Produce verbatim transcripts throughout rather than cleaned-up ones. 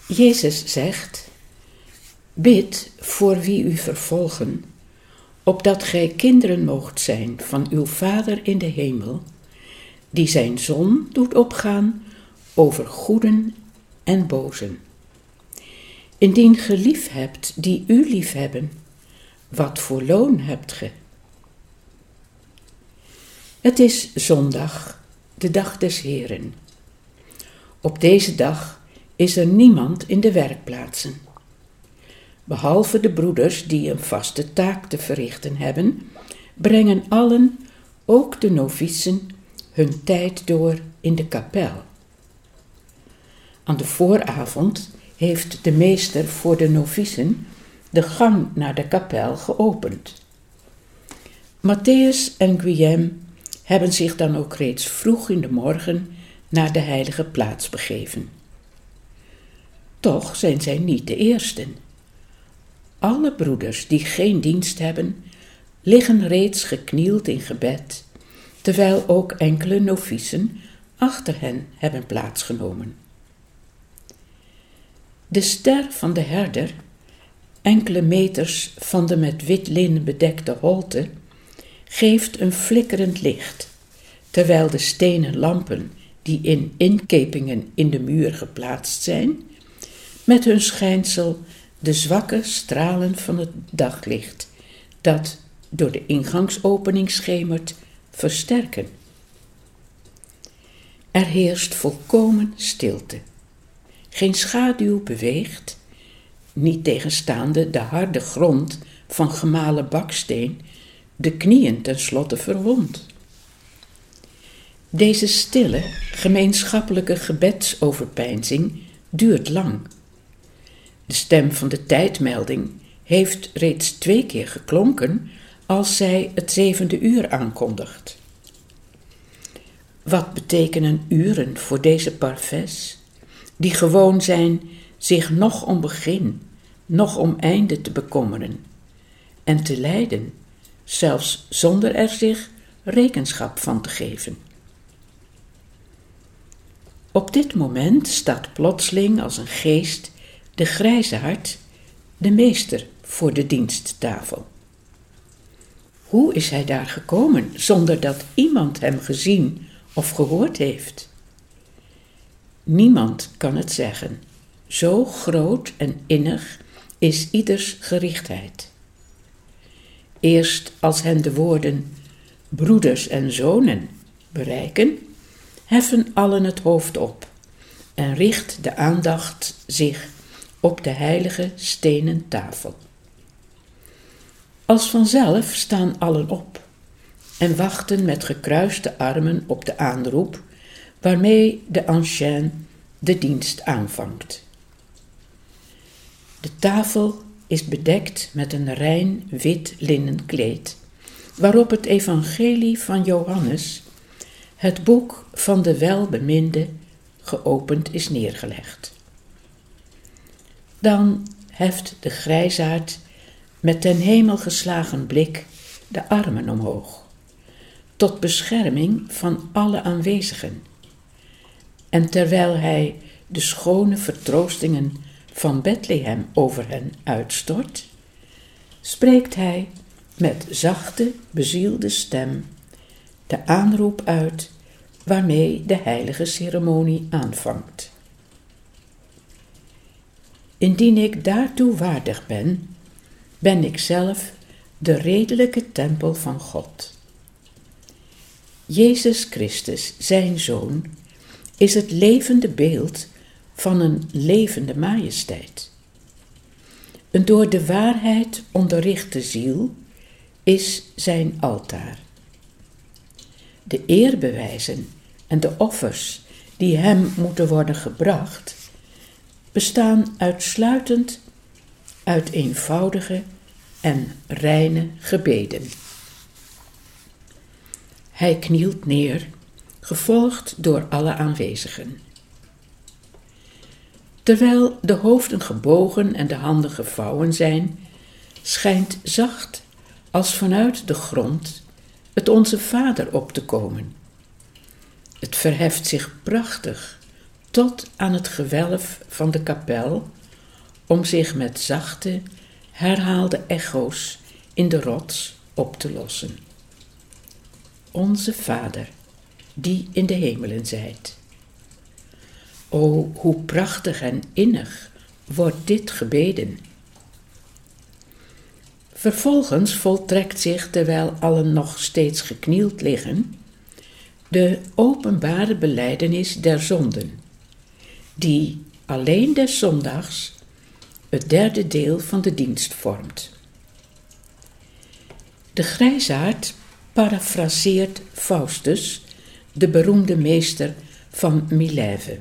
Jezus zegt: bid voor wie u vervolgen, opdat gij kinderen moogt zijn van uw Vader in de hemel, die zijn zon doet opgaan over goeden en bozen. Indien ge lief hebt die u lief hebben, wat voor loon hebt ge? Het is zondag, de dag des Heren. Op deze dag is er niemand in de werkplaatsen. Behalve de broeders die een vaste taak te verrichten hebben, brengen allen, ook de novicen, hun tijd door in de kapel. Aan de vooravond heeft de meester voor de novicen de gang naar de kapel geopend. Matthäus en Guillaume hebben zich dan ook reeds vroeg in de morgen naar de heilige plaats begeven. Toch zijn zij niet de eersten. Alle broeders die geen dienst hebben, liggen reeds geknield in gebed, terwijl ook enkele novicen achter hen hebben plaatsgenomen. De ster van de herder, enkele meters van de met wit linnen bedekte holte, geeft een flikkerend licht, terwijl de stenen lampen die in inkepingen in de muur geplaatst zijn, met hun schijnsel de zwakke stralen van het daglicht, dat door de ingangsopening schemert, versterken. Er heerst volkomen stilte. Geen schaduw beweegt, niet tegenstaande de harde grond van gemalen baksteen de knieën tenslotte verwondt. Deze stille, gemeenschappelijke gebedsoverpeinzing duurt lang. De stem van de tijdmelding heeft reeds twee keer geklonken als zij het zevende uur aankondigt. Wat betekenen uren voor deze parfes, die gewoon zijn zich nog om begin, nog om einde te bekommeren en te lijden, zelfs zonder er zich rekenschap van te geven. Op dit moment staat plotseling als een geest de grijsaard, de meester, voor de diensttafel. Hoe is hij daar gekomen zonder dat iemand hem gezien of gehoord heeft? Niemand kan het zeggen. Zo groot en innig is ieders gerichtheid. Eerst als hen de woorden broeders en zonen bereiken, heffen allen het hoofd op en richt de aandacht zich op de heilige stenen tafel. Als vanzelf staan allen op en wachten met gekruiste armen op de aanroep waarmee de ancienne de dienst aanvangt. De tafel is bedekt met een rein wit linnen kleed, waarop het evangelie van Johannes, het boek van de welbeminde, geopend is neergelegd. Dan heft de grijsaard met ten hemel geslagen blik de armen omhoog, tot bescherming van alle aanwezigen. En terwijl hij de schone vertroostingen van Bethlehem over hen uitstort, spreekt hij met zachte, bezielde stem de aanroep uit waarmee de heilige ceremonie aanvangt. Indien ik daartoe waardig ben, ben ik zelf de redelijke tempel van God. Jezus Christus, zijn Zoon, is het levende beeld van een levende majesteit. Een door de waarheid onderrichte ziel is zijn altaar. De eerbewijzen en de offers die hem moeten worden gebracht, bestaan uitsluitend uit eenvoudige en reine gebeden. Hij knielt neer, gevolgd door alle aanwezigen. Terwijl de hoofden gebogen en de handen gevouwen zijn, schijnt zacht als vanuit de grond het Onze Vader op te komen. Het verheft zich prachtig, tot aan het gewelf van de kapel, om zich met zachte, herhaalde echo's in de rots op te lossen. Onze Vader, die in de hemelen zijt. O, hoe prachtig en innig wordt dit gebeden. Vervolgens voltrekt zich, terwijl allen nog steeds geknield liggen, de openbare belijdenis der zonden, die alleen des zondags het derde deel van de dienst vormt. De grijsaard parafraseert Faustus, de beroemde meester van Milève.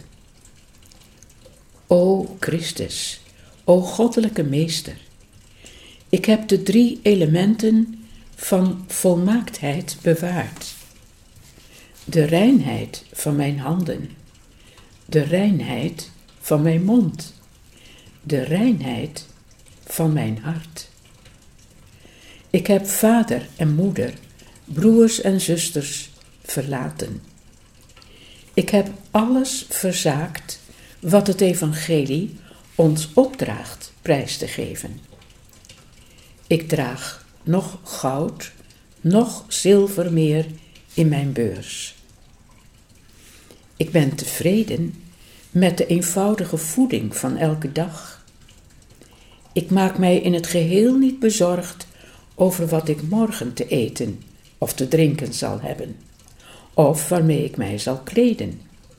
O Christus, o goddelijke meester, ik heb de drie elementen van volmaaktheid bewaard. De reinheid van mijn handen, de reinheid van mijn mond, de reinheid van mijn hart. Ik heb vader en moeder, broers en zusters verlaten. Ik heb alles verzaakt wat het evangelie ons opdraagt prijs te geven. Ik draag noch goud, noch zilver meer in mijn beurs. Ik ben tevreden met de eenvoudige voeding van elke dag. Ik maak mij in het geheel niet bezorgd over wat ik morgen te eten of te drinken zal hebben, of waarmee ik mij zal kleden.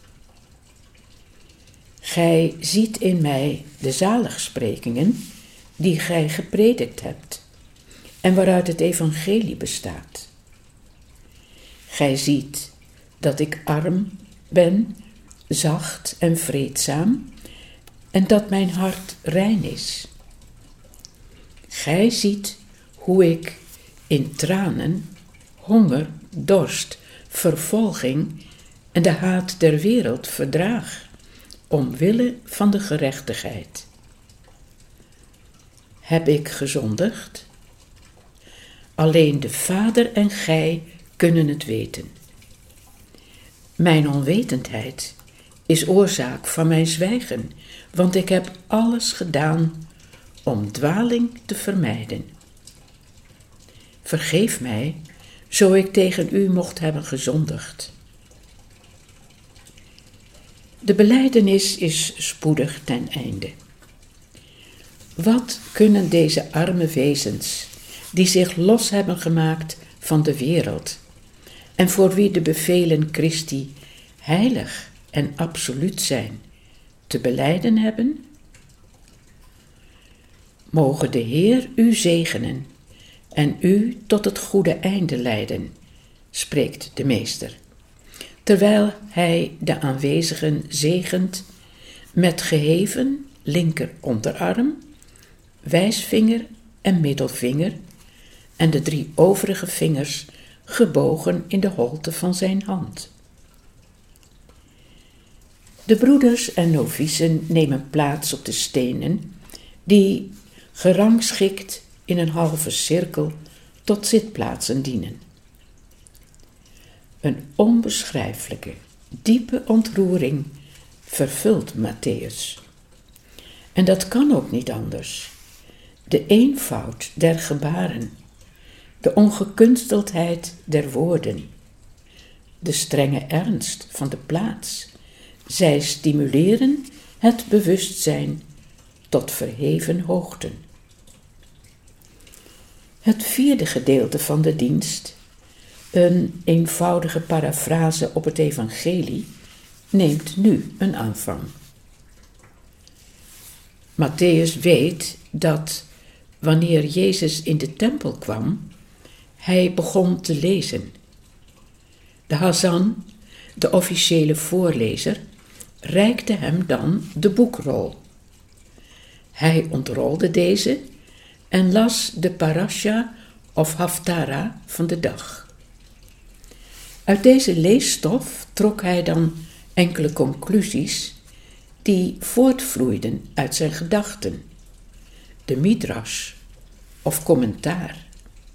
Gij ziet in mij de zaligsprekingen die gij gepredikt hebt en waaruit het evangelie bestaat. Gij ziet dat ik arm ben, zacht en vreedzaam, en dat mijn hart rein is. Gij ziet hoe ik in tranen, honger, dorst, vervolging en de haat der wereld verdraag, omwille van de gerechtigheid. Heb ik gezondigd? Alleen de Vader en gij kunnen het weten. Mijn onwetendheid is oorzaak van mijn zwijgen, want ik heb alles gedaan om dwaling te vermijden. Vergeef mij, zo ik tegen u mocht hebben gezondigd. De belijdenis is spoedig ten einde. Wat kunnen deze arme wezens, die zich los hebben gemaakt van de wereld en voor wie de bevelen Christi heilig en absoluut zijn, te belijden hebben? Moge de Heer u zegenen en u tot het goede einde leiden, spreekt de meester, terwijl hij de aanwezigen zegent met geheven linker onderarm, wijsvinger en middelvinger en de drie overige vingers gebogen in de holte van zijn hand. De broeders en novicen nemen plaats op de stenen, die gerangschikt in een halve cirkel tot zitplaatsen dienen. Een onbeschrijfelijke, diepe ontroering vervult Matthäus. En dat kan ook niet anders. De eenvoud der gebaren, de ongekunsteldheid der woorden, de strenge ernst van de plaats, zij stimuleren het bewustzijn tot verheven hoogten. Het vierde gedeelte van de dienst, een eenvoudige parafrase op het evangelie, neemt nu een aanvang. Matthäus weet dat wanneer Jezus in de tempel kwam, hij begon te lezen. De Hazan, de officiële voorlezer, reikte hem dan de boekrol. Hij ontrolde deze en las de parasha of haftara van de dag. Uit deze leesstof trok hij dan enkele conclusies die voortvloeiden uit zijn gedachten, de midrash of commentaar.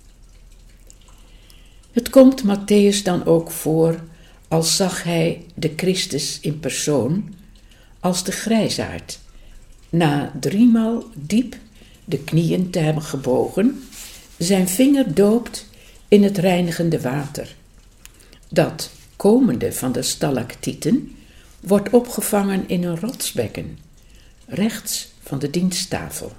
Het komt Matthäus dan ook voor als zag hij de Christus in persoon, als de grijsaard, na driemaal diep de knieën te hebben gebogen, zijn vinger doopt in het reinigende water, dat, komende van de stalactieten, wordt opgevangen in een rotsbekken, rechts van de diensttafel.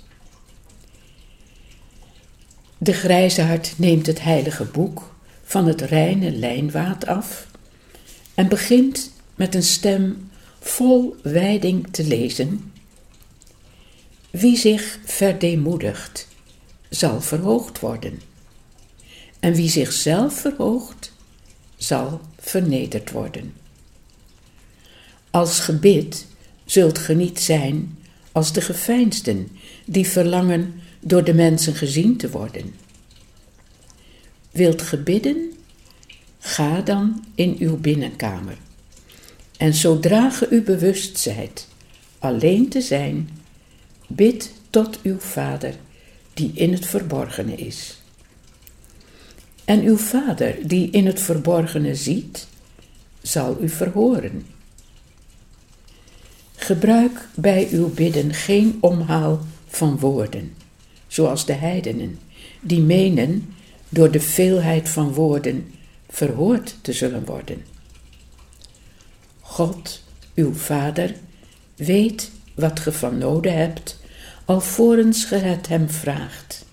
De grijsaard neemt het heilige boek van het reine lijnwaad af en begint met een stem vol wijding te lezen. Wie zich verdeemoedigt, zal verhoogd worden. En wie zichzelf verhoogt, zal vernederd worden. Als gebid zult ge niet zijn als de geveinsden, die verlangen door de mensen gezien te worden. Wilt ge bidden? Ga dan in uw binnenkamer. En zodra ge u bewust zijt alleen te zijn, bid tot uw Vader die in het verborgene is. En uw Vader die in het verborgene ziet, zal u verhoren. Gebruik bij uw bidden geen omhaal van woorden, zoals de heidenen, die menen door de veelheid van woorden verhoord te zullen worden. God, uw Vader, weet wat ge van noden hebt, alvorens ge het hem vraagt.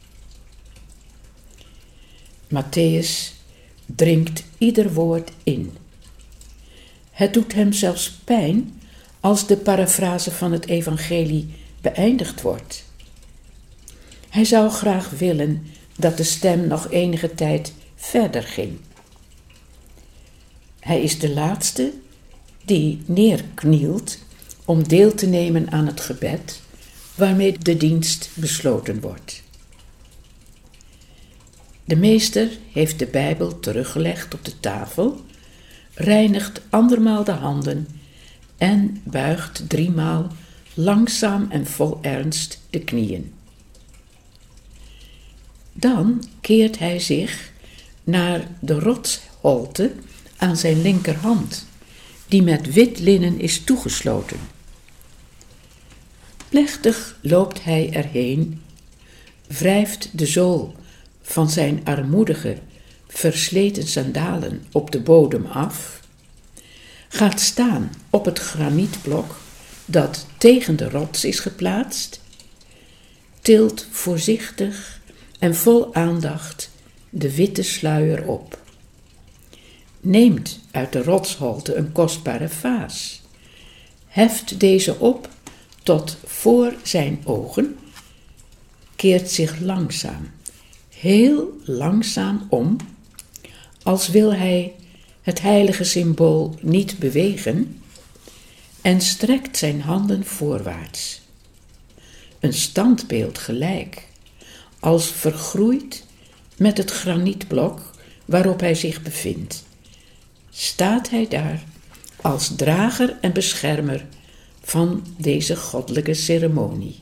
Mattheüs dringt ieder woord in. Het doet hem zelfs pijn als de parafrase van het evangelie beëindigd wordt. Hij zou graag willen dat de stem nog enige tijd verder ging. Hij is de laatste die neerknielt om deel te nemen aan het gebed waarmee de dienst besloten wordt. De meester heeft de Bijbel teruggelegd op de tafel, reinigt andermaal de handen en buigt driemaal langzaam en vol ernst de knieën. Dan keert hij zich naar de rotsholte aan zijn linkerhand, die met wit linnen is toegesloten. Plechtig loopt hij erheen, wrijft de zool van zijn armoedige, versleten sandalen op de bodem af, gaat staan op het granietblok dat tegen de rots is geplaatst, tilt voorzichtig en vol aandacht de witte sluier op, neemt uit de rotsholte een kostbare vaas, heft deze op tot voor zijn ogen, keert zich langzaam, heel langzaam om, als wil hij het heilige symbool niet bewegen, en strekt zijn handen voorwaarts. Een standbeeld gelijk, als vergroeid met het granietblok waarop hij zich bevindt, staat hij daar als drager en beschermer van deze goddelijke ceremonie.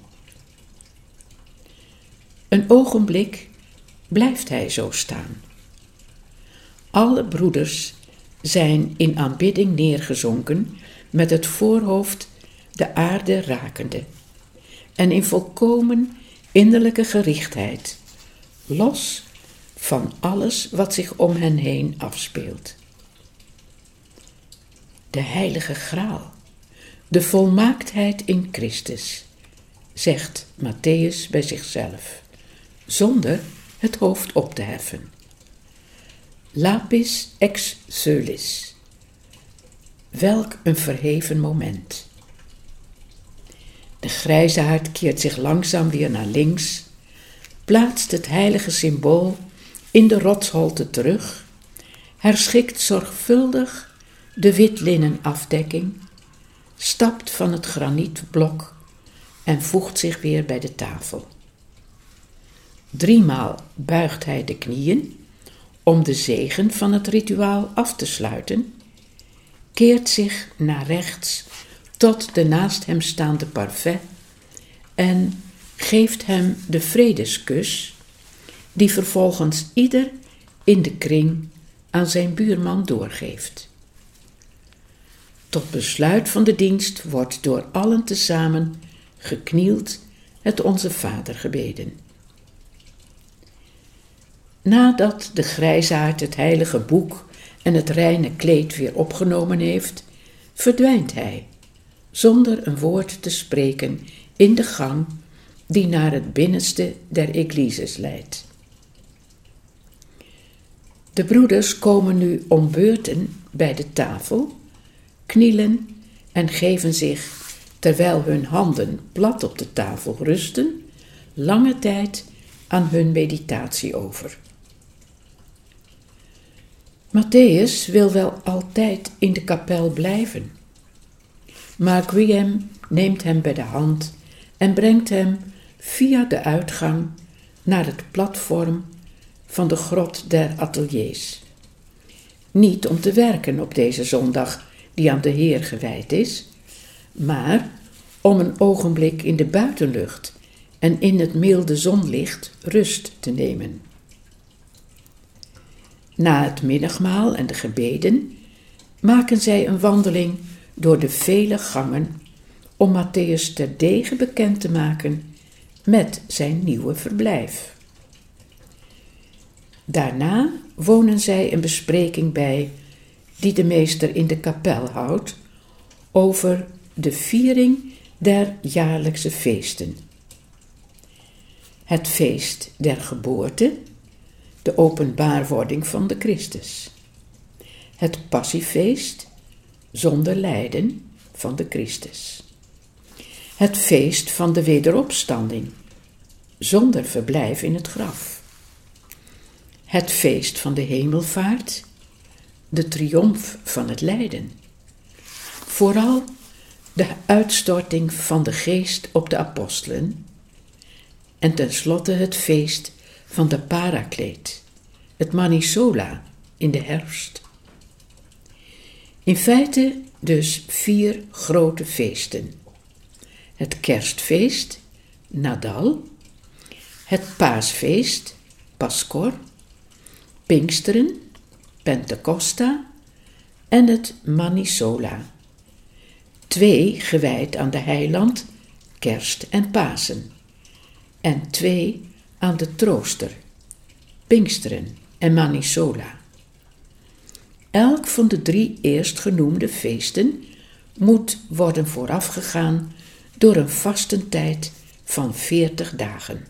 Een ogenblik blijft hij zo staan. Alle broeders zijn in aanbidding neergezonken met het voorhoofd de aarde rakende en in volkomen innerlijke gerichtheid, los van alles wat zich om hen heen afspeelt. De heilige graal, de volmaaktheid in Christus, zegt Mattheüs bij zichzelf, zonder het hoofd op te heffen. Lapis ex solis. Welk een verheven moment. De grijsaard keert zich langzaam weer naar links, plaatst het heilige symbool in de rotsholte terug, herschikt zorgvuldig de witlinnen afdekking, stapt van het granietblok en voegt zich weer bij de tafel. Driemaal buigt hij de knieën om de zegen van het rituaal af te sluiten, keert zich naar rechts tot de naast hem staande parfait en geeft hem de vredeskus, die vervolgens ieder in de kring aan zijn buurman doorgeeft. Tot besluit van de dienst wordt door allen tezamen geknield het Onze Vader gebeden. Nadat de grijsaard het heilige boek en het reine kleed weer opgenomen heeft, verdwijnt hij, zonder een woord te spreken, in de gang die naar het binnenste der Eglises leidt. De broeders komen nu om beurten bij de tafel, knielen en geven zich, terwijl hun handen plat op de tafel rusten, lange tijd aan hun meditatie over. Matthäus wil wel altijd in de kapel blijven, maar Guillaume neemt hem bij de hand en brengt hem via de uitgang naar het platform van de grot der ateliers. Niet om te werken op deze zondag die aan de Heer gewijd is, maar om een ogenblik in de buitenlucht en in het milde zonlicht rust te nemen. Na het middagmaal en de gebeden maken zij een wandeling door de vele gangen om Matthäus terdege bekend te maken met zijn nieuwe verblijf. Daarna wonen zij een bespreking bij die de meester in de kapel houdt over de viering der jaarlijkse feesten. Het feest der geboorte, de openbaarwording van de Christus. Het passiefeest, zonder lijden, van de Christus. Het feest van de wederopstanding, zonder verblijf in het graf. Het feest van de hemelvaart, de triomf van het lijden. Vooral de uitstorting van de geest op de apostelen. En tenslotte het feest van de Parakleet, het Manisola in de herfst. In feite dus vier grote feesten. Het kerstfeest, Nadal, het paasfeest, Paschor, Pinksteren, Pentecosta en het Manisola. Twee gewijd aan de heiland, kerst en Pasen. En twee aan de trooster, Pinksteren en Manisola. Elk van de drie eerstgenoemde feesten moet worden voorafgegaan door een vastentijd van veertig dagen.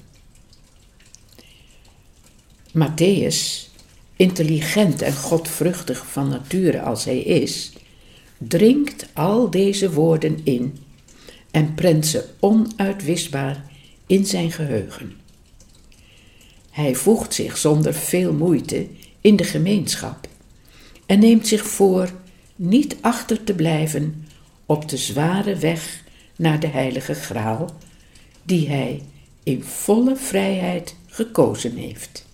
Matthäus, intelligent en godvruchtig van nature als hij is, dringt al deze woorden in en prent ze onuitwisbaar in zijn geheugen. Hij voegt zich zonder veel moeite in de gemeenschap en neemt zich voor niet achter te blijven op de zware weg naar de heilige graal, die hij in volle vrijheid gekozen heeft.